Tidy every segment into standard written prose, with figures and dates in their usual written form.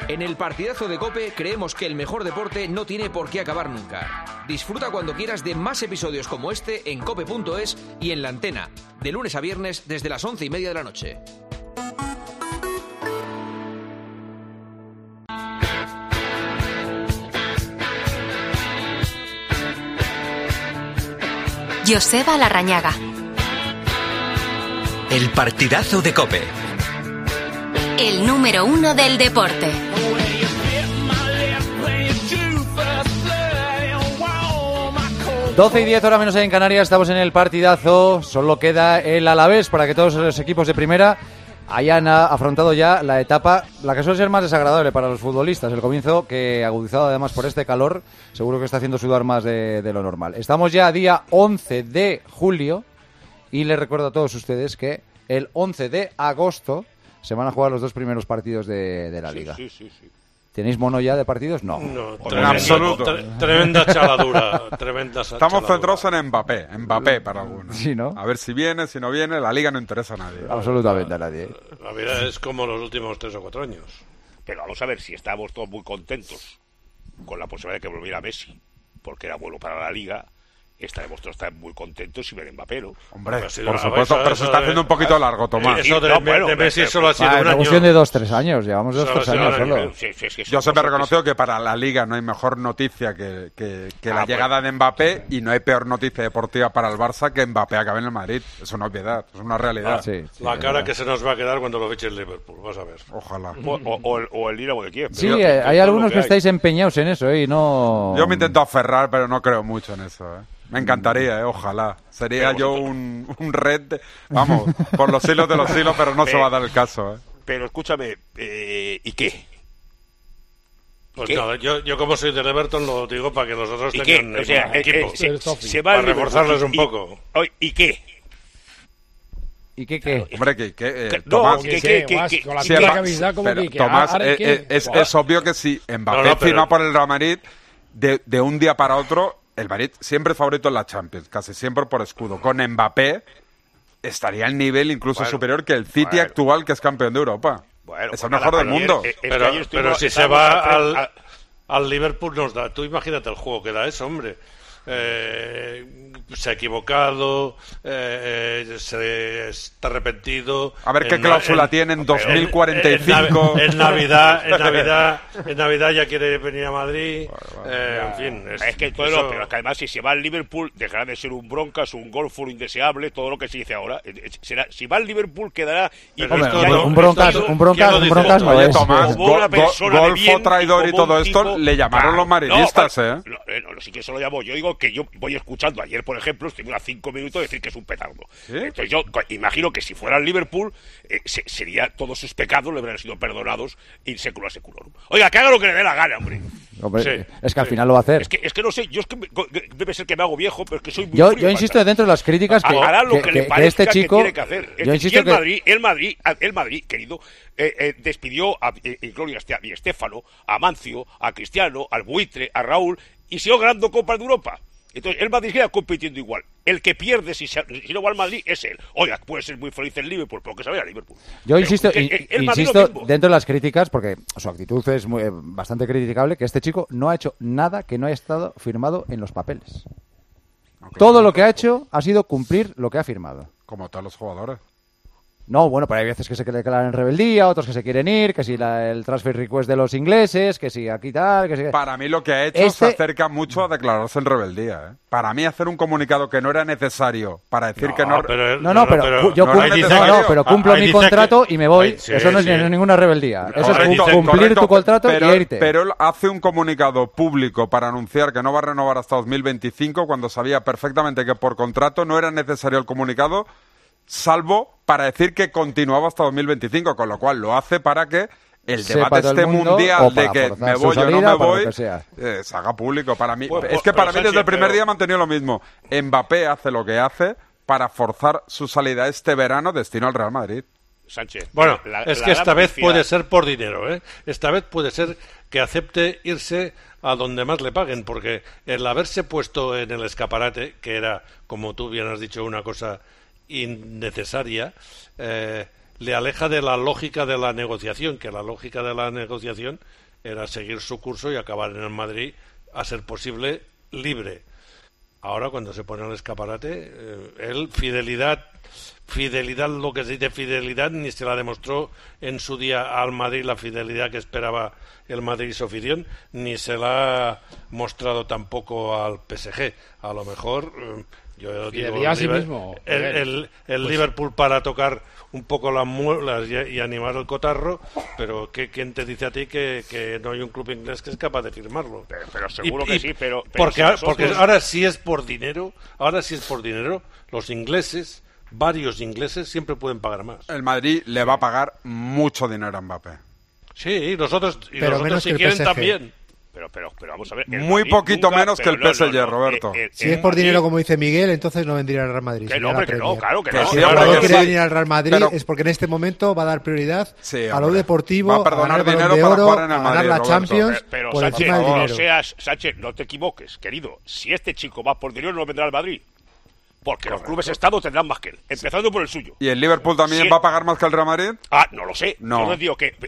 En el partidazo de COPE creemos que el mejor deporte no tiene por qué acabar nunca. Disfruta cuando quieras de más episodios como este en cope.es y en La Antena, de lunes a viernes desde las 11:30 de la noche. Joseba Larrañaga. El partidazo de COPE. El número 1 del deporte. Doce y 10 horas menos en Canarias, estamos en el partidazo. Solo queda el Alavés para que todos los equipos de primera hayan afrontado ya la etapa, la que suele ser más desagradable para los futbolistas. El comienzo, que agudizado además por este calor, seguro que está haciendo sudar más de lo normal. Estamos ya a día 11 de julio y les recuerdo a todos ustedes que el 11 de agosto se van a jugar los dos primeros partidos de la Liga. Sí. ¿Tenéis mono ya de partidos? No. En absoluto. Tremenda chaladura. Estamos centrados en Mbappé para algunos. Sí, ¿no? A ver si viene, si no viene, la Liga no interesa a nadie. Absolutamente a nadie. La vida es como los últimos 3 o 4 años. Pero vamos a ver, si estábamos todos muy contentos con la posibilidad de que volviera Messi, porque era bueno para la Liga, estaremos todos muy contentos si ven Mbappé, ¿no? Hombre, por supuesto, pero se está haciendo un poquito largo, Tomás. Eso de Messi solo ha sido un año. Es cuestión de 2-3 años, llevamos 2-3 años solo. Yo siempre he reconocido que para la Liga no hay mejor noticia que la llegada de Mbappé, y no hay peor noticia deportiva para el Barça que Mbappé acabe en el Madrid. Es una obviedad, es una realidad. La cara que se nos va a quedar cuando lo fiche el Liverpool, vas a ver. Ojalá. O el Dinamo de Kiev. Sí, hay algunos que estáis empeñados en eso, y no... Yo me intento aferrar, pero no creo mucho en eso, Me encantaría, ojalá. Sería yo un red, vamos, por los hilos de los hilos, pero no se va a dar el caso, Pero escúchame, ¿y qué? Pues nada, yo como soy del Everton lo digo para que los otros tengan equipo. Para reforzarles un poco. ¿Y qué? ¿Y qué? Hombre, Tomás, Tomás, es obvio que si Mbappé firma por el Real Madrid, de un día para otro, el Madrid siempre es favorito en la Champions, casi siempre por escudo. Con Mbappé estaría al nivel incluso superior que el City actual, que es campeón de Europa. Es el mejor del mundo. Pero si se va al Liverpool nos da... Tú imagínate el juego que da eso, hombre. Se ha equivocado, se está arrepentido. A ver qué cláusula tiene en 2045. En Navidad ya quiere venir a Madrid. En fin. Pero que además, si se va al Liverpool, dejará de ser un broncas, un golfo indeseable, todo lo que se dice ahora. Si va al Liverpool, quedará. Un broncas no Oye, es. Tomás, golfo, traidor y todo esto le llamaron los madridistas, sí que eso lo llamo. Yo digo que yo voy escuchando ayer, por ejemplo, estuvimos a 5 minutos de decir que es un petardo. ¿Sí? Entonces yo imagino que si fuera el Liverpool, sería todos sus pecados le habrían sido perdonados in secula seculorum. Oiga, que haga lo que le dé la gana, hombre. Es que al final lo va a hacer. Es que no sé, yo es que debe ser que me hago viejo, pero es que soy muy Yo insisto dentro de las críticas que este chico tiene que hacer. Yo insisto que el Madrid, querido, despidió a Gloria Di Stéfano, a Mancio, a Cristiano, al Buitre, a Raúl, y siguió ganando Copas de Europa. Entonces, el Madrid queda compitiendo igual. El que pierde si no va al Madrid es él. Oiga, puede ser muy feliz el Liverpool, pero que se vaya al Liverpool. Yo insisto dentro de las críticas, porque su actitud es bastante criticable, que este chico no ha hecho nada que no haya estado firmado en los papeles. Todo lo que ha hecho ha sido cumplir lo que ha firmado. Como todos los jugadores. No, bueno, pero hay veces que se declaran en rebeldía, otros que se quieren ir, que si el transfer request de los ingleses, que si aquí tal, que si... Para mí lo que ha hecho se acerca mucho a declararse en rebeldía, Para mí hacer un comunicado que no era necesario para decir que no... Pero cumplo mi contrato y me voy. Eso no es ninguna rebeldía. Eso es cumplir tu contrato y irte. Pero él hace un comunicado público para anunciar que no va a renovar hasta 2025 cuando sabía perfectamente que por contrato no era necesario el comunicado, salvo para decir que continuaba hasta 2025, con lo cual lo hace para que el debate mundial de que me voy o no me voy se haga público. Para mí, para mí desde el primer día he mantenido lo mismo. Mbappé hace lo que hace para forzar su salida este verano destino al Real Madrid. Sánchez. Bueno, es que esta vez puede ser por dinero, Esta vez puede ser que acepte irse a donde más le paguen, porque el haberse puesto en el escaparate, que era, como tú bien has dicho, una cosa innecesaria, le aleja de la lógica de la negociación, que la lógica de la negociación era seguir su curso y acabar en el Madrid, a ser posible, libre. Ahora, cuando se pone al escaparate, él, fidelidad, lo que se dice fidelidad, ni se la demostró en su día al Madrid, la fidelidad que esperaba el Madrid y su afición, ni se la ha mostrado tampoco al PSG. A lo mejor, yo digo, el Liverpool para tocar un poco las muelas y animar el cotarro, pero ¿quién te dice a ti que no hay un club inglés que es capaz de firmarlo? Pero seguro que sí, pero porque ahora sí es por dinero, los ingleses, varios ingleses, siempre pueden pagar más. El Madrid le va a pagar mucho dinero a Mbappé. Sí, nosotros si quieren PSG. También. Pero vamos a ver. Muy poquito menos que el PSG, Roberto. Si es por dinero, como dice Miguel, entonces no vendría al Real Madrid. Que no, claro que no. Si no quiere venir al Real Madrid es porque en este momento va a dar prioridad a lo deportivo, va a perdonar dinero de oro, a ganar la Champions, pero por Sánchez, encima del dinero. Sánchez, no te equivoques, querido. Si este chico va por dinero, no vendrá al Madrid. Porque los clubes Estado tendrán más que él, empezando por el suyo. ¿Y el Liverpool también va a pagar más que el Real Madrid? No lo sé. No. Yo les digo que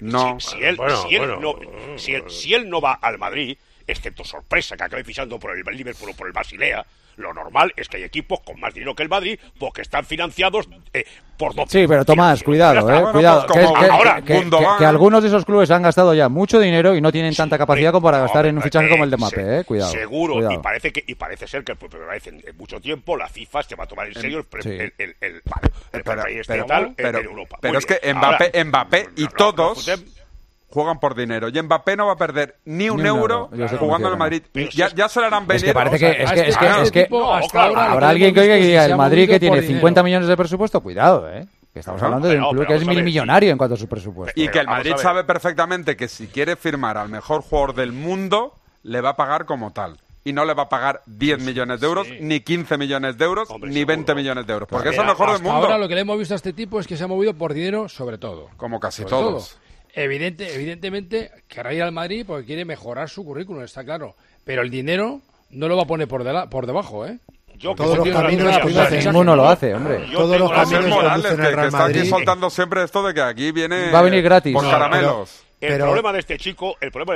si él no va al Madrid, excepto sorpresa que acabe fichando por el Liverpool o por el Basilea, lo normal es que hay equipos con más dinero que el Madrid porque están financiados por dos. Sí, pero Tomás, cuidado, cuidado. Que algunos de esos clubes han gastado ya mucho dinero y no tienen tanta capacidad como para gastar en un fichaje como el de Mbappé, cuidado. Seguro, cuidado. y parece ser que por primera vez en mucho tiempo la FIFA se va a tomar en serio el país en Europa. Pero es que Mbappé y todos juegan por dinero. Y Mbappé no va a perder ni un euro jugando en el Madrid. Ya se le harán venir. Es que parece que habrá alguien que oiga y diga, el Madrid que tiene 50 millones de presupuesto, cuidado, que estamos hablando de un club que es millonario en cuanto a su presupuesto. Y que el Madrid sabe perfectamente que si quiere firmar al mejor jugador del mundo, le va a pagar como tal. Y no le va a pagar 10 millones de euros, ni 15 millones de euros, ni 20 millones de euros. Porque es el mejor del mundo. Ahora lo que le hemos visto a este tipo es que se ha movido por dinero sobre todo. Como casi todos. Evidentemente querrá ir al Madrid porque quiere mejorar su currículum, está claro. Pero el dinero no lo va a poner por debajo, Todos los caminos ninguno lo hace, hombre. Todos los caminos conducen al Real Madrid. Está aquí soltando siempre esto de que aquí viene... Va a venir gratis. Por caramelos. El problema de este chico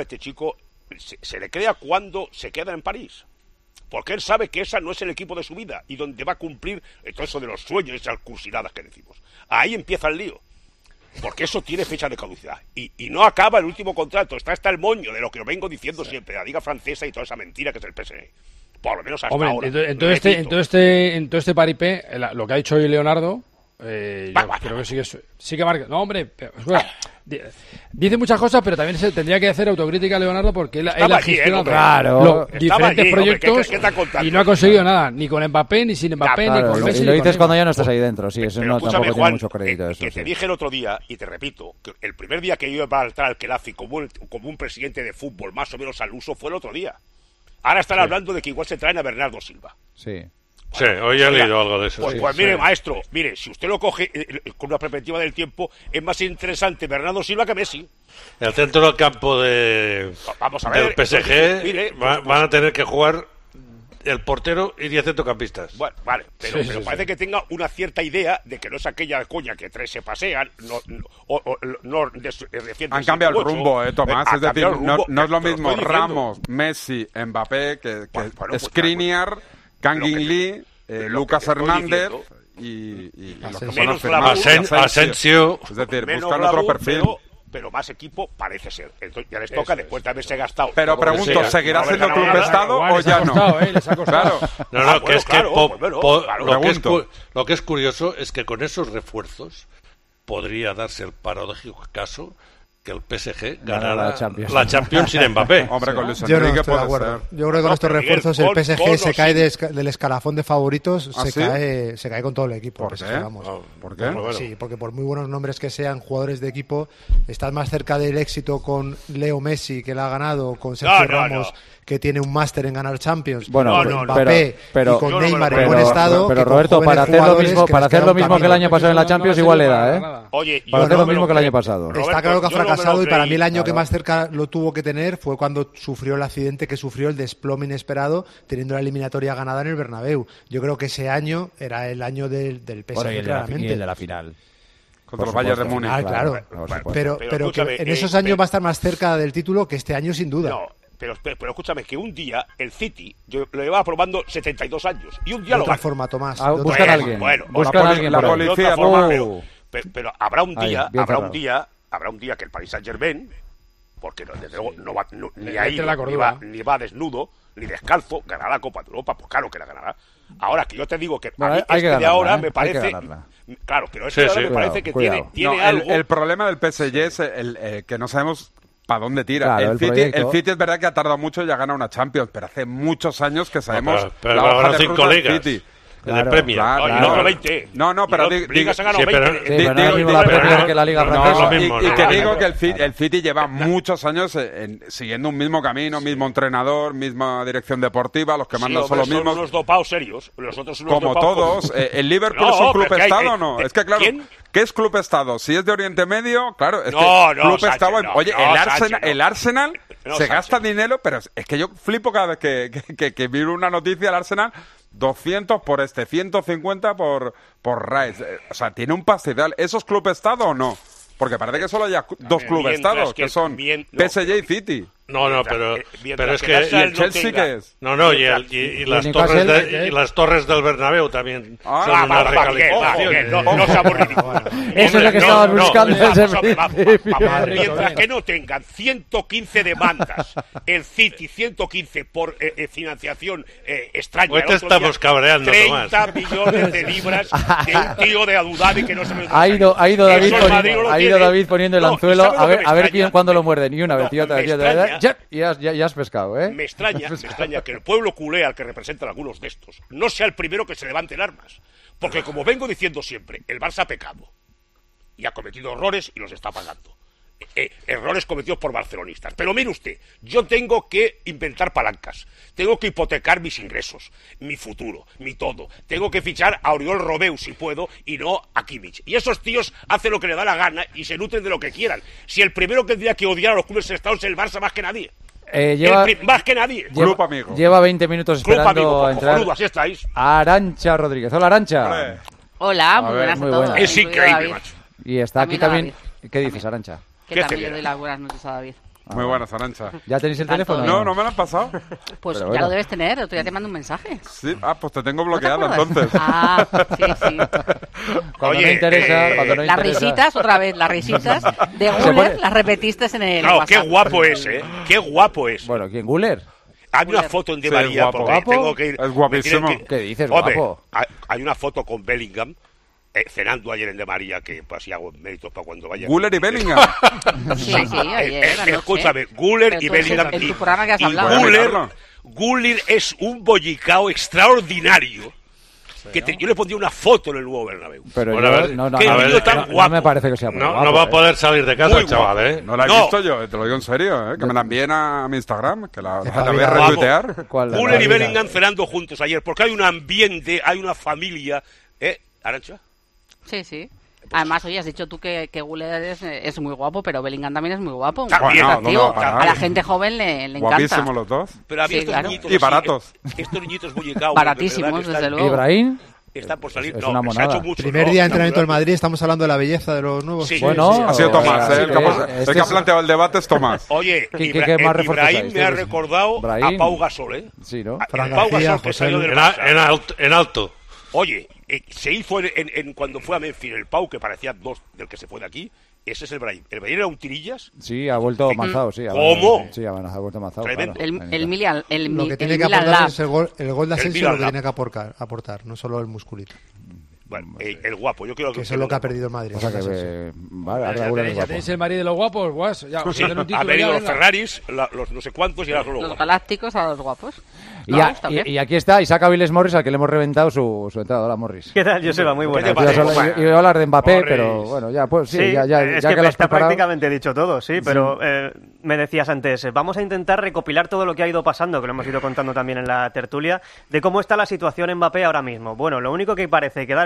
se le crea cuando se queda en París. Porque él sabe que esa no es el equipo de su vida y donde va a cumplir todo eso de los sueños, esas cursiladas que decimos. Ahí empieza el lío. Porque eso tiene fecha de caducidad. Y no acaba el último contrato. Está hasta el moño de lo que os vengo diciendo siempre. La liga francesa y toda esa mentira que es el PSG. Por lo menos hasta ahora. En todo este paripé, lo que ha dicho hoy Leonardo, creo que sí que marca. No, hombre, dice muchas cosas, pero también se tendría que hacer autocrítica a Leonardo porque él ha gestionado diferentes proyectos y no ha conseguido nada, ni con Mbappé, ni sin Mbappé, ni con Messi. Y lo dices cuando ya no estás ahí dentro, sí, eso no tampoco tiene mucho crédito. Que te dije el otro día, y te repito, que el primer día que yo iba a entrar al Khelafi como un presidente de fútbol más o menos al uso fue el otro día. Ahora están hablando de que igual se traen a Bernardo Silva. Sí. Sí, hoy he leído algo de eso. Pues mire, maestro, si usted lo coge con una perspectiva del tiempo, es más interesante Bernardo Silva que Messi. El centro del campo del PSG van a tener que jugar el portero y 10 centrocampistas. Bueno, vale, pero parece que tenga una cierta idea de que no es aquella coña que tres se pasean, han cambiado el rumbo, Tomás, es decir, no es lo mismo Ramos, Messi, Mbappé, que Skriniar, Kangin Lee, Lucas Hernández y Asensio. Es decir, buscan otro perfil. Pero más equipo parece ser. Entonces ya les toca después de haberse gastado. Pero pregunto, ¿seguirá siendo club de Estado o ya no? Claro. Lo que es curioso es que con esos refuerzos podría darse el paradójico caso que el PSG ganara la Champions sin Mbappé. Hombre, con Luis Yo no Enrique estoy de acuerdo. Yo creo que con estos refuerzos el PSG se cae del escalafón de favoritos, se cae con todo el equipo. ¿Por qué? ¿Por qué? Sí, porque por muy buenos nombres que sean jugadores de equipo, estás más cerca del éxito con Leo Messi, que la ha ganado, con Sergio Ramos, que tiene un máster en ganar Champions, con Mbappé y con Neymar en buen estado. Pero Roberto, para hacer lo mismo que el año pasado en la Champions, igual le da, para hacer lo mismo que el año pasado. Está claro que ha fracasado y para mí el año que más cerca lo tuvo que tener fue cuando sufrió el accidente que sufrió, el desplome inesperado, teniendo la eliminatoria ganada en el Bernabéu. Yo creo que ese año era el año del PSG, claramente. Y el de la final. contra los Bayern de Múnich. Claro. Pero que en esos años va a estar más cerca del título que este año, sin duda. No, pero escúchame, que un día el City, yo lo llevaba probando 72 años, y un día de otra forma, Tomás. Buscan a alguien. Buscan a alguien. La policía. Pero habrá un día que el Paris Saint-Germain, porque desde luego no va ni ahí ni va desnudo ni descalzo, ganará la Copa de Europa, pues claro que la ganará. Ahora que yo te digo que a mí de ahora me parece, claro, pero de ahora me parece que tiene algo. El problema del PSG es que no sabemos para dónde tira. Claro, el City es verdad que ha tardado mucho y ha ganado una Champions, pero hace muchos años que sabemos pero la hoja de ruta del City. Claro, de Premier. No, 20. No, pero Ligas han ganado 20. Pero no es mismo la Premier que la Liga Francesa. Y que digo que el City lleva muchos años siguiendo un mismo camino, mismo entrenador, misma dirección deportiva, los que mandan son los mismos. Son unos dopados serios, los otros unos como todos. ¿El Liverpool es un club-estado o no? Es que claro, ¿qué es club-estado? Si es de Oriente Medio, claro, es que club-estado... Oye, el Arsenal se gasta dinero, pero es que yo flipo cada vez que miro una noticia del Arsenal... 200 por 150 por Rice. O sea, tiene un pastizal. ¿Eso es club-estado o no? Porque parece que solo hay dos club-estados, que son PSG y City. No, pero es que... ¿Y el Chelsea qué es? No, y las torres del Bernabéu también son una recalificación. No se aburren. Eso es lo que estabas buscando desde el principio. Mientras que no tengan 115 demandas, el City 115 por financiación extraña. Hoy te estamos cabreando, 30 millones de libras de un tío de Abu Dhabi que no se me... Ha ido David poniendo el anzuelo a ver cuándo lo muerden. Y una vez y otra vez. Ya has pescado, ¿eh? Me extraña que el pueblo culé al que representan algunos de estos no sea el primero que se levante en armas. Porque como vengo diciendo siempre, el Barça ha pecado y ha cometido errores y los está pagando. Errores cometidos por barcelonistas. Pero mire usted, yo tengo que inventar palancas, tengo que hipotecar mis ingresos, mi futuro, mi todo. Tengo que fichar a Oriol Romeu si puedo y no a Kimmich. Y esos tíos hacen lo que le da la gana y se nutren de lo que quieran. Si el primero que tendría que odiar a los clubes estados es el Barça más que nadie. Más que nadie. Club amigo. Lleva 20 minutos esperando a entrar. Así estáis. Arancha Rodríguez. Hola, Arancha. Hola, muy buenas a todos. Es increíble, macho. Y está aquí también. ¿Qué dices, Arancha? Que también le doy las buenas noches a David. Muy buenas, Arancha. ¿Ya tenéis el teléfono? No me lo han pasado. Pues ya lo debes tener, otro día te mando un mensaje. Sí, pues te tengo bloqueado entonces. Sí. Cuando no interesa. Las risitas, otra vez, las risitas de Guller las repetiste en el WhatsApp. Qué guapo es, ¿eh? Qué guapo es. Bueno, ¿quién, Guller? Hay una foto en Di María, porque tengo que ir... Es guapísimo. ¿Qué dices, guapo? Hay una foto con Bellingham, cenando ayer en De María, que pues así hago méritos para cuando vaya. Guller y Bellingham. Sí, ayer, escúchame, Guller y Bellingham. En tu programa que has hablado. Guller es un bollicao extraordinario. Yo le pondría una foto en el nuevo Bernabéu. Pero no me parece que sea muy guapo. No va a poder salir de casa el chaval, ¿eh? No la he visto yo, te lo digo en serio, ¿eh? Que me la envíen a mi Instagram, que la voy a retuitear. Guller y Bellingham cenando juntos ayer, porque hay un ambiente, hay una familia... ¿Arancha? Sí. Además, oye, has dicho tú que Guller es muy guapo, pero Bellingham también es muy guapo. A la gente joven le encanta. Guapísimos los dos. Pero había estos niñitos y baratos. Estos niñitos bollicaos. Baratísimos, desde luego. ¿Ibrahim? Están por salir. Es una monada. Primer día de entrenamiento del Madrid, estamos hablando de la belleza de los nuevos. Sí. Bueno, ha sido Tomás, el que ha planteado el debate es Tomás. Oye, Ibrahim me ha recordado a Pau Gasol, Sí, ¿no? Pau Gasol que salió del Barça. En alto. Oye, se hizo cuando fue a Memphis el Pau, que parecía dos del que se fue de aquí. Ese es el Brahim. ¿El Brahim era un tirillas? Sí, ha vuelto avanzado, sí. ¿Cómo? Sí, ha vuelto avanzado. Tremendo. Claro. Lo que tiene que aportar es el gol de Asensio, lo que tiene que aportar, no solo el musculito. Bueno, el guapo, yo creo que eso es lo que ha perdido el Madrid. O sea que, ya tenéis el Madrid de los guapos, guas. Ya, ha venido los Ferraris, los no sé cuántos y ahora solo los galácticos a los guapos. Y aquí está Isaac Aviles Morris, al que le hemos reventado su entrada. Hola, Morris. ¿Qué tal, Joseba? Muy buena. Iba a hablar de Mbappé, Morris. Pero bueno, ya pues sí, ya es que lo has está preparado. Prácticamente dicho todo, sí, pero me decías antes, vamos a intentar recopilar todo lo que ha ido pasando, que lo hemos ido contando también en la tertulia, de cómo está la situación en Mbappé ahora mismo. Bueno, lo único que parece quedar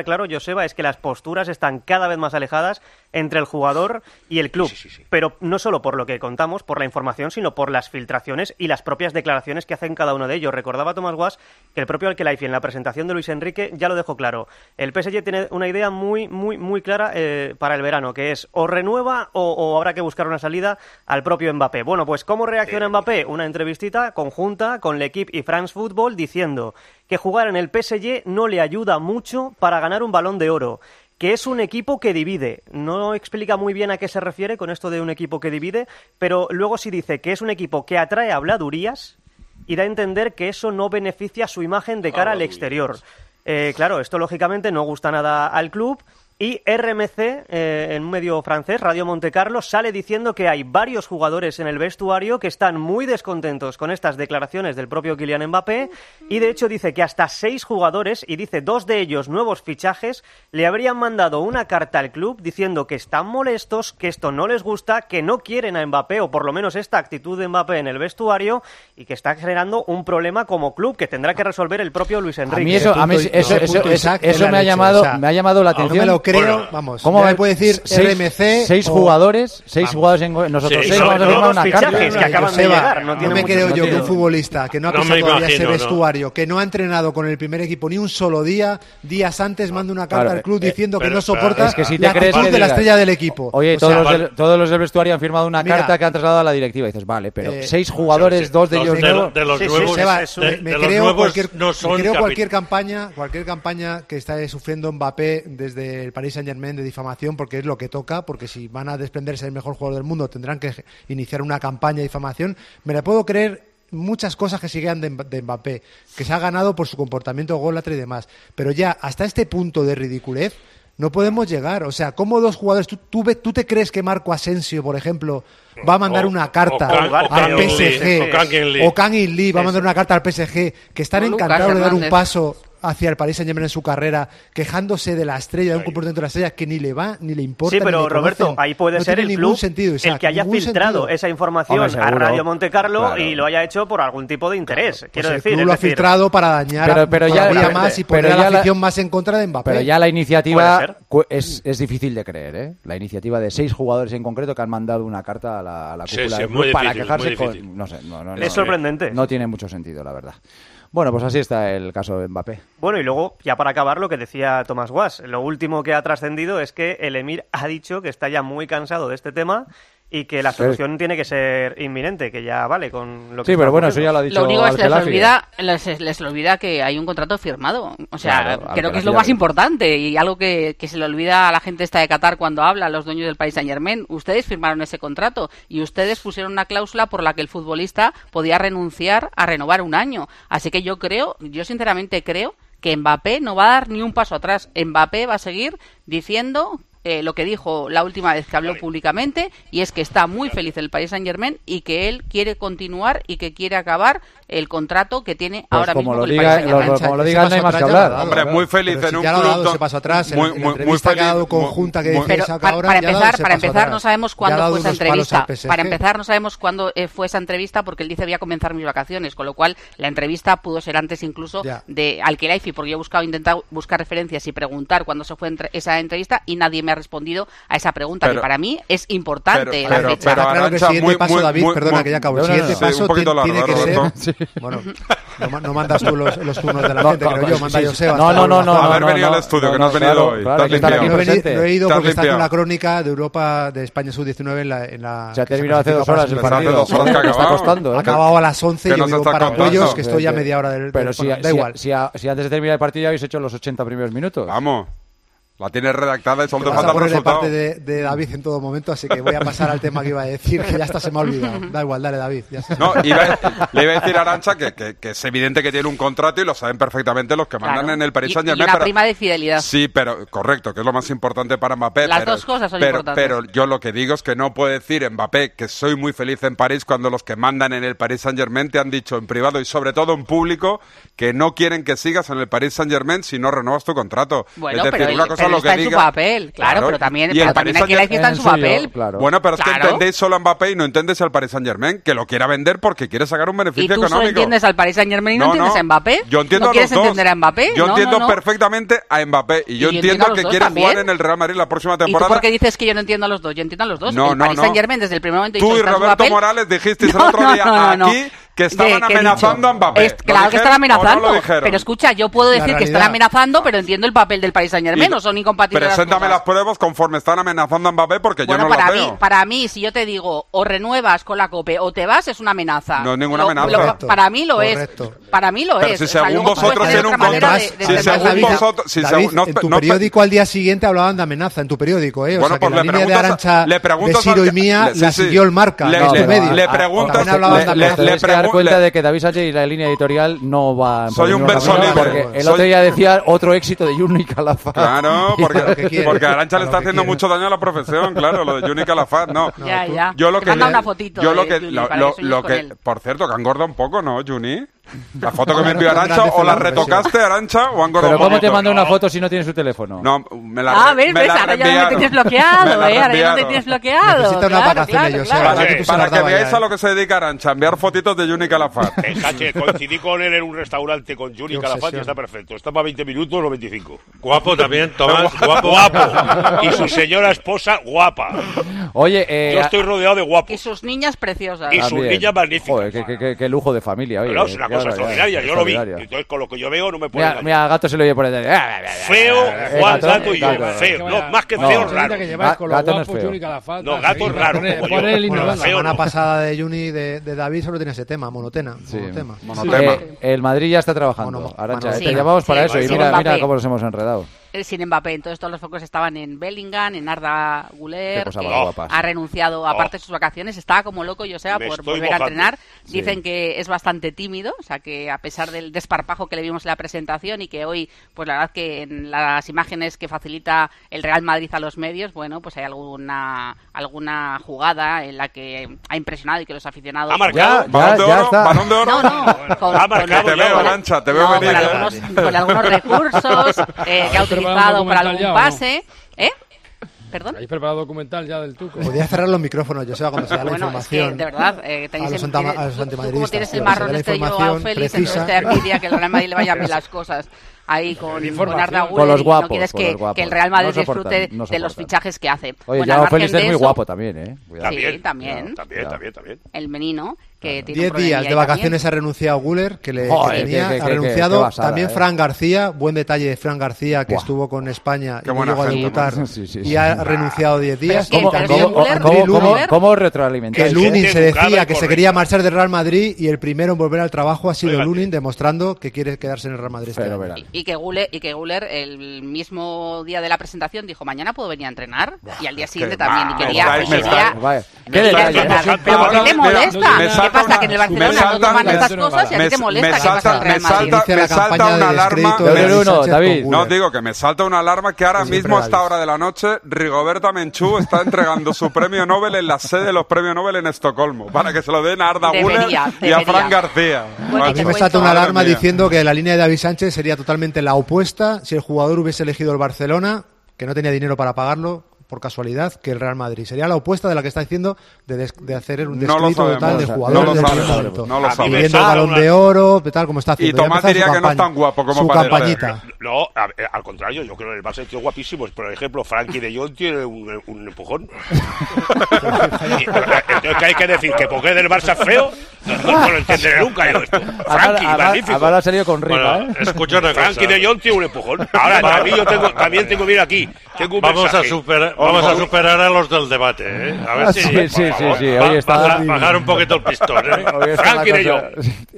claro, Joseba, es que las posturas están cada vez más alejadas entre el jugador y el club. Sí. Pero no solo por lo que contamos, por la información, sino por las filtraciones y las propias declaraciones que hacen cada uno de ellos. Recordaba Tomás Guas que el propio Al-Khelaifi en la presentación de Luis Enrique ya lo dejó claro. El PSG tiene una idea muy clara para el verano, que es o renueva o habrá que buscar una salida al propio Mbappé. Bueno, pues ¿cómo reacciona Mbappé? Una entrevistita conjunta con l'Equipe y France Football diciendo que jugar en el PSG no le ayuda mucho para ganar un Balón de Oro, que es un equipo que divide. No explica muy bien a qué se refiere con esto de un equipo que divide, pero luego sí dice que es un equipo que atrae habladurías y da a entender que eso no beneficia su imagen de cara al exterior. Claro, esto lógicamente no gusta nada al club. Y RMC, en un medio francés, Radio Montecarlo, sale diciendo que hay varios jugadores en el vestuario que están muy descontentos con estas declaraciones del propio Kylian Mbappé, y de hecho dice que hasta 6 jugadores, y dice 2 de ellos nuevos fichajes, le habrían mandado una carta al club diciendo que están molestos, que esto no les gusta, que no quieren a Mbappé, o por lo menos esta actitud de Mbappé en el vestuario, y que está generando un problema como club que tendrá que resolver el propio Luis Enrique. A mí eso me ha llamado la atención. Creo, vamos, ¿cómo me puede decir RMC? 6 jugadores, 6 jugadores en nosotros 6 vamos a firmar una carta que acaban de llegar. No me creo yo que un futbolista que no ha pisado todavía ese vestuario, que no ha entrenado con el primer equipo ni un solo día, días antes manda una carta al club diciendo que no soporta la actitud de la estrella del equipo. Oye, todos los del vestuario han firmado una carta que han trasladado a la directiva. Y dices, vale, pero 6 jugadores, 2 de ellos nuevos. De los nuevos, me creo cualquier campaña que está sufriendo Mbappé desde el Paris Saint-Germain de difamación, porque es lo que toca, porque si van a desprenderse del mejor jugador del mundo tendrán que iniciar una campaña de difamación. Me la puedo creer muchas cosas que sigan de Mbappé, que se ha ganado por su comportamiento ególatra y demás, pero ya hasta este punto de ridiculez no podemos llegar. O sea, ¿cómo 2 jugadores? ¿Tú te crees que Marco Asensio, por ejemplo, va a mandar una carta al PSG? O Kang In Lee va a mandar una carta al PSG, que están encantados de dar un paso hacia el Paris Saint-Germain en su carrera, quejándose de la estrella, de un comportamiento de la estrella que ni le va, ni le importa. Sí, pero Roberto, ahí puede ser el club el que haya filtrado esa información a Radio Montecarlo y lo haya hecho por algún tipo de interés. Quiero decir, el club lo ha filtrado para dañar todavía más y poner a la afición más en contra de Mbappé. Pero ya la iniciativa es difícil de creer, ¿eh? La iniciativa de 6 jugadores en concreto que han mandado una carta a la cúpula del club para quejarse con... No sé, es sorprendente. No tiene mucho sentido, la verdad. Bueno, pues así está el caso de Mbappé. Bueno, y luego, ya para acabar, lo que decía Tomás Guas. Lo último que ha trascendido es que el Emir ha dicho que está ya muy cansado de este tema y que la solución tiene que ser inminente, que ya vale con lo que... Sí, pero bueno, eso ya lo ha dicho. Lo único es que les olvida que hay un contrato firmado. O sea, creo que es lo más importante y algo que se le olvida a la gente esta de Qatar cuando habla, a los dueños del Paris Saint-Germain. Ustedes firmaron ese contrato y ustedes pusieron una cláusula por la que el futbolista podía renunciar a renovar un año. Así que yo sinceramente creo que Mbappé no va a dar ni un paso atrás. Mbappé va a seguir diciendo lo que dijo la última vez que habló públicamente, y es que está muy feliz el Paris Saint-Germain y que él quiere continuar y que quiere acabar el contrato que tiene ahora mismo con el Paris Saint-Germain. Como lo diga, no hay más que hablar. Hombre, muy feliz en un club. Ya lo ha dado ese paso atrás. En la entrevista que ha dado conjunta que dice Isaac ahora, para empezar no sabemos cuándo fue esa entrevista. Para empezar no sabemos cuándo fue esa entrevista, porque él dice voy a comenzar mis vacaciones, con lo cual la entrevista pudo ser antes incluso de Al-Khelaifi, porque yo he intentado buscar referencias y preguntar cuándo se fue esa entrevista y nadie me ha respondido a esa pregunta, que para mí es importante la fecha. Pero claro que el siguiente paso, David, perdona que ya acabo. El siguiente paso tiene que ser... Bueno, no mandas tú los turnos de la gente, creo yo, manda Joseba. No. Haber venido al estudio, que no has venido hoy. No he ido porque está haciendo una crónica de Europa, de España Sub-19 en la... Se ha terminado hace 2 horas el partido. Está costando. Ha acabado a las 11 y yo vivo para Cuellos, que estoy ya media hora del... Pero da igual. Si antes de terminar el partido ya habéis hecho los 80 primeros minutos. Vamos. La tienes redactada y solo te falta el resultado. Parte de David en todo momento, así que voy a pasar al tema que iba a decir, que ya hasta se me ha olvidado. Da igual, dale, David. No, le iba a decir a Arantxa que es evidente que tiene un contrato y lo saben perfectamente los que mandan en el Paris Saint-Germain. Y una prima de fidelidad. Sí, pero correcto, que es lo más importante para Mbappé. Las dos cosas son importantes. Pero yo lo que digo es que no puede decir Mbappé que soy muy feliz en París cuando los que mandan en el Paris Saint-Germain te han dicho en privado y sobre todo en público que no quieren que sigas en el Paris Saint-Germain si no renuevas tu contrato. Bueno, es decir, una cosa lo está que en diga. su papel, claro, pero también aquí la está en su papel. Claro. Bueno, pero es que entendéis solo a Mbappé y no entendéis al Paris Saint-Germain, que lo quiera vender porque quiere sacar un beneficio ¿Y tú económico. solo entiendes al Paris Saint-Germain y no entiendes a Mbappé? Yo entiendo ¿No a quieres los dos. entender a Mbappé? Yo No, entiendo no. perfectamente a Mbappé y yo entiendo a los que dos quiere también. jugar en el Real Madrid la próxima ¿Y tú temporada. por qué dices que yo no entiendo a los dos? Yo entiendo a los dos. No, el Paris Saint-Germain desde el primer momento Tú dicho, y está en su Roberto papel. Morales dijisteis el otro día aquí que estaban amenazando a Mbappé. Claro que están amenazando. No pero escucha, yo puedo decir que están amenazando, pero entiendo el papel del Paris Saint-Germain, o son incompatibles. Preséntame las pruebas conforme están amenazando a Mbappé porque bueno, yo no las veo. Para mí, si yo te digo o renuevas con la COPE o te vas, es una amenaza. No es ninguna amenaza. Para mí lo es. Para mí lo pero es. si según vosotros tiene un contrato. Si según vosotros. En tu periódico al día siguiente hablaban de amenaza, en tu periódico, ¿eh? O sea, que la línea de Arantxa, de Siro y mía la siguió el Marca. Le preguntas. Le dar cuenta de que David Sánchez y la línea editorial no van. Soy un verso libre. Porque el otro día decía otro éxito de Juni Calafat. Claro, porque Arantxa le está haciendo mucho daño a la profesión, claro, lo de Juni Calafat, no. Ya. Yo lo que manda una fotito. Yo lo que por cierto, que han engordado un poco, ¿no, Juni? La foto que me envió Arantxa, o la retocaste, Arantxa, o han engordado un poco. Pero ¿cómo te manda una foto si no tienes su teléfono? No, me la ahora ya no me tienes bloqueado, ahora ya no te tienes bloqueado. Necesita una vacación, yo sé. Para que veáis a lo que se dedica Arantxa, enviar fotitos de Juni Calafat. Cache, coincidí con él en un restaurante con Juni Calafat y está perfecto. Está para 20 minutos o 25. Guapo también, Tomás, guapo. Y su señora esposa, guapa. Oye, yo estoy rodeado de guapos. Y sus niñas preciosas. Y sus niñas magníficas. Joder, qué lujo de familia, oye. Pero es una cosa extraordinaria, yo lo vi. Entonces, con lo que yo veo, no me puedo. Mira, Gato se lo oye por ahí. Feo, Juan, Gato y yo. Feo. No, más que feo, raro. Gato no es feo. No, Gato es raro. La semana pasada de Juni de David solo tenía ese tema, monotema. El Madrid ya está trabajando. Arantxa, te llamamos para eso y mira cómo nos hemos enredado. Sin Mbappé, entonces todos los focos estaban en Bellingham, en Arda Güler, ha renunciado aparte de sus vacaciones, estaba como loco, por volver a entrenar. Dicen que es bastante tímido, o sea que a pesar del desparpajo que le vimos en la presentación y que hoy, pues la verdad que en las imágenes que facilita el Real Madrid a los medios, bueno, pues hay alguna jugada en la que ha impresionado y que los aficionados... ¿Ha marcado? ¿Balón de oro? No. Te veo, Arantxa, te veo venir. Con algunos recursos que ha utilizado para algún pase. ¿Perdón? ¿Habéis preparado documental ya del Tuco? Podía cerrar los micrófonos, yo sé, cuando se da la información. Es que, de verdad, a los antimadridistas. Como tienes el marrón yo, Félix, entonces te envidia que el Real Madrid le vaya bien las cosas. Ahí con Arda Güler, con los guapos, no quieres que el Real Madrid disfrute de los fichajes que hace. Oye, ya Félix es muy guapo también, ¿eh? Sí, también. El menino, que tiene 10 días de vacaciones ha renunciado Güler, que tenía, ha renunciado. También Fran García, buen detalle de Fran García, que estuvo con España y no llegó a debutar, y ha renunciado 10 días. ¿Cómo retroalimentar? Que Lunin se decía que se quería marchar del Real Madrid y el primero en volver al trabajo ha sido Lunin, demostrando que quiere quedarse en el Real Madrid. Y que Güler el mismo día de la presentación dijo, mañana puedo venir a entrenar, y al día siguiente también, y quería... ¿Pero por qué te molesta? ¿Qué pasa? Que en el Barcelona no toman estas cosas y a ti te molesta que pasa en el Real Madrid. Me salta una alarma... David. No, digo que me salta una alarma que ahora mismo a esta hora de la noche Rigoberta Menchú está entregando su premio Nobel en la sede de los premios Nobel en Estocolmo, para que se lo den a Arda Güler y a Fran García. A mí me salta una alarma diciendo que la línea de David Sánchez sería totalmente la opuesta si el jugador hubiese elegido el Barcelona, que no tenía dinero para pagarlo por casualidad, que el Real Madrid. Sería la opuesta de la que está diciendo de hacer un descrito total de jugadores del momento. No lo sabemos. Pidiendo el Balón de Oro, tal como está haciendo. Y Tomás diría que no es tan guapo como parece. Su campañita. No, al contrario, yo creo que el Barça es guapísimo. Por ejemplo, Frankie de Jong tiene un empujón. Entonces, ¿qué hay que decir? ¿Que porque es del Barça feo? No lo entenderé nunca yo esto. Frankie, magnífico. Ahora ha salido con rima, bueno, escucha una cosa. Frankie de Jong tiene un empujón. Ahora, también yo también tengo, mira aquí, tengo un mensaje. Vamos a superar a los del debate, ¿eh? A ver si... Sí. Hoy está... Bajar un poquito el pistón, ¿eh? Frankie de Jong.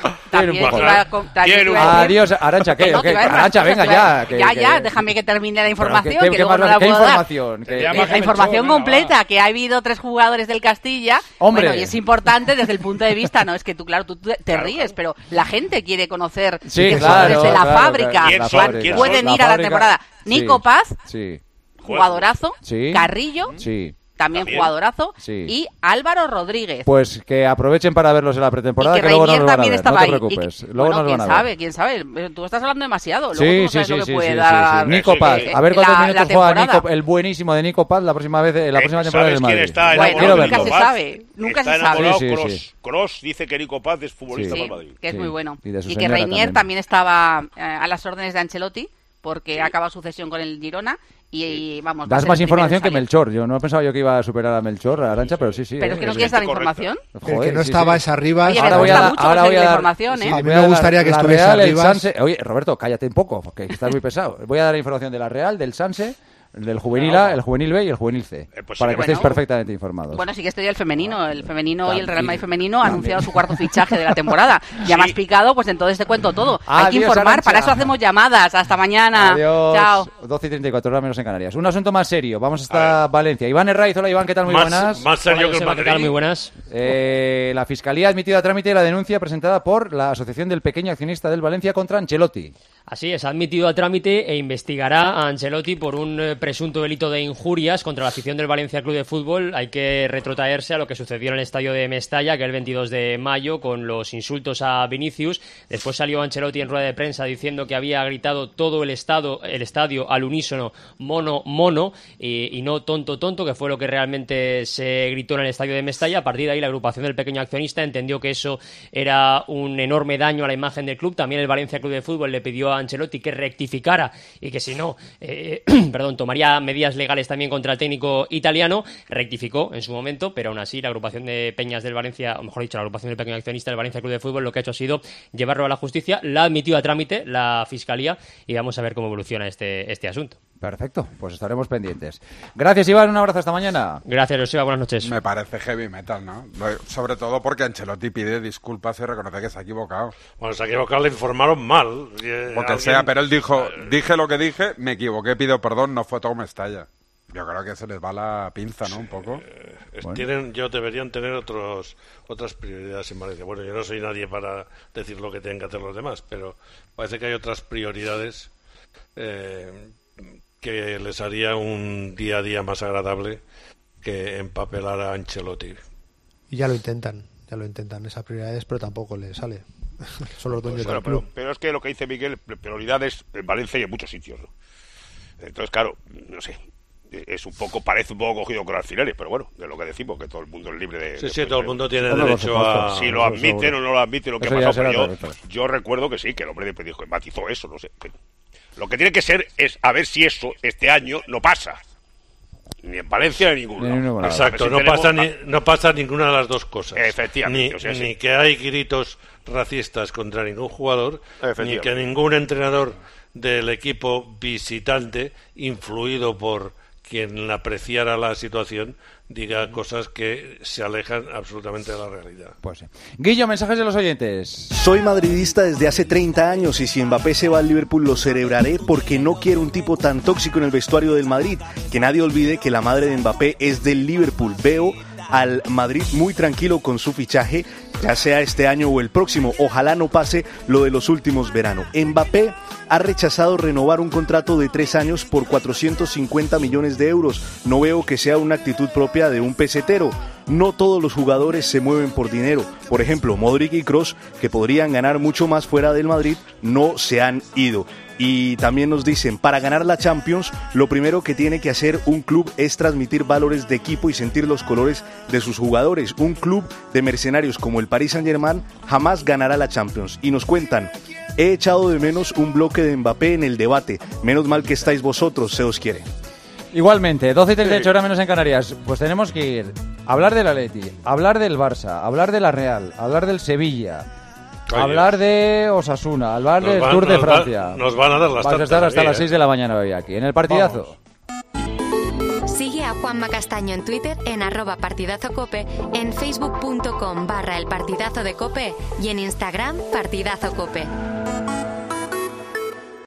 Adiós, Arantxa, ¿qué? Arantxa, venga ya. Ya, déjame que termine la información. ¿Qué información? La información completa, que ha habido 3 jugadores del Castilla. Hombre. Bueno, y es importante desde el punto de vista, no es que tú te ríes, pero la gente quiere conocer desde la fábrica. Pueden ir a la temporada. Nico Paz, sí. jugadorazo, Sí. Carrillo, sí. también jugadorazo, y Álvaro Rodríguez. Pues que aprovechen para verlos en la pretemporada, que luego nos lo van a ver, no te preocupes. Luego nos van a ver. ¿Quién sabe? Tú estás hablando demasiado. Luego tú no sabes lo que puede dar. Nico Paz. A ver cuántos minutos juega el buenísimo de Nico Paz la próxima temporada del Madrid. Nunca se sabe. Nunca se sabe. Kroos dice que Nico Paz es futbolista para el Madrid. Que es muy bueno. Y que Reinier también estaba a las órdenes de Ancelotti, porque acaba su cesión con el Girona. Y vamos, das más información que Melchor. Yo no pensaba yo que iba a superar a Melchor, a Arantxa, pero sí. Pero es que no quieres dar información. Joder, que no estaba esa arriba. Oye, ahora voy a dar información, ¿eh? A mí me gustaría que estuviese arriba. Oye, Roberto, cállate un poco, que estás muy pesado. Voy a dar información de la Real, del Sanse, del juvenil A, el juvenil B y el juvenil C, para que estéis perfectamente informados. Bueno, sí que estoy el femenino y el Real Madrid femenino ha anunciado su cuarto fichaje de la temporada. Ya me has picado, pues entonces te cuento todo. Hay que informar, Arantxa. Para eso hacemos llamadas. Hasta mañana. Adiós. Chao. 12:34, horas menos en Canarias. Un asunto más serio. Vamos hasta Valencia. Iván Herraiz, hola Iván, ¿qué tal? Muy buenas. Más serio que el Madrid. ¿Qué tal? Muy buenas. La Fiscalía ha admitido a trámite la denuncia presentada por la Asociación del Pequeño Accionista del Valencia contra Ancelotti. Así es, ha admitido a trámite e investigará a Ancelotti por un presunto delito de injurias contra la afición del Valencia Club de Fútbol. Hay que retrotraerse a lo que sucedió en el estadio de Mestalla, que el 22 de mayo, con los insultos a Vinicius. Después salió Ancelotti en rueda de prensa diciendo que había gritado todo el estadio al unísono mono, mono, y no tonto, tonto, que fue lo que realmente se gritó en el estadio de Mestalla. A partir de ahí, la agrupación del Pequeño Accionista entendió que eso era un enorme daño a la imagen del club. También el Valencia Club de Fútbol le pidió a Ancelotti que rectificara y que si no, tomaría medidas legales también contra el técnico italiano. Rectificó en su momento, pero aún así la agrupación de peñas del Valencia, o mejor dicho, la agrupación del Pequeño Accionista del Valencia Club de Fútbol, lo que ha hecho ha sido llevarlo a la justicia. La ha admitido a trámite la Fiscalía y vamos a ver cómo evoluciona este asunto. Perfecto, pues estaremos pendientes. Gracias, Iván, un abrazo hasta mañana. Gracias, Joseba, buenas noches. Me parece heavy metal, ¿no? Sobre todo porque Ancelotti pide disculpas y reconoce que se ha equivocado. Bueno, se ha equivocado, le informaron mal. Porque sea, pero él dijo, dije lo que dije, me equivoqué, pido perdón, no fue todo Mestalla. Yo creo que se les va la pinza, ¿no? Un poco. Deberían tener otras prioridades en Valencia. Bueno, yo no soy nadie para decir lo que tienen que hacer los demás, pero parece que hay otras prioridades que les haría un día a día más agradable que empapelar a Ancelotti. Y ya lo intentan esas prioridades, pero tampoco les sale. Son los dueños del club. Pero es que lo que dice Miguel, prioridades en Valencia y en muchos sitios, ¿no? Entonces, claro, no sé, parece un poco cogido con alfileres, pero bueno, de lo que decimos, que todo el mundo es libre de... Sí, todo el mundo tiene derecho a... Si lo admiten o no lo admiten, lo que ha pasado, yo recuerdo que sí, que el hombre dijo, matizó eso, no sé. Lo que tiene que ser es a ver si eso este año no pasa. Ni en Valencia ni en ningún lado. Exacto, no pasa ninguna de las dos cosas. Efectivamente. Ni que hay gritos racistas contra ningún jugador, ni que ningún entrenador del equipo visitante, influido por quien apreciara la situación, diga cosas que se alejan absolutamente de la realidad. Pues sí. Guillo, mensajes de los oyentes. Soy madridista desde hace 30 años y si Mbappé se va al Liverpool lo celebraré porque no quiero un tipo tan tóxico en el vestuario del Madrid. Que nadie olvide que la madre de Mbappé es del Liverpool. Veo al Madrid muy tranquilo con su fichaje, ya sea este año o el próximo. Ojalá no pase lo de los últimos veranos. Mbappé ha rechazado renovar un contrato de 3 años por 450 millones de euros. No veo que sea una actitud propia de un pesetero. No todos los jugadores se mueven por dinero. Por ejemplo, Modric y Kroos, que podrían ganar mucho más fuera del Madrid, no se han ido. Y también nos dicen, para ganar la Champions, lo primero que tiene que hacer un club es transmitir valores de equipo y sentir los colores de sus jugadores. Un club de mercenarios como el Paris Saint-Germain jamás ganará la Champions. Y nos cuentan, he echado de menos un bloque de Mbappé en el debate. Menos mal que estáis vosotros, se os quiere. Igualmente, 12:38, horas menos en Canarias. Pues tenemos que ir a hablar del Atleti, hablar del Barça, hablar de la Real, hablar del Sevilla, hablar de Osasuna, hablar del Tour de Francia. Nos van a dar las Vas a estar hasta las 6 de la mañana hoy aquí, en el partidazo. Sigue a Juanma Castaño en Twitter en @partidazocope, en facebook.com/elpartidazo de Cope y en Instagram partidazocope.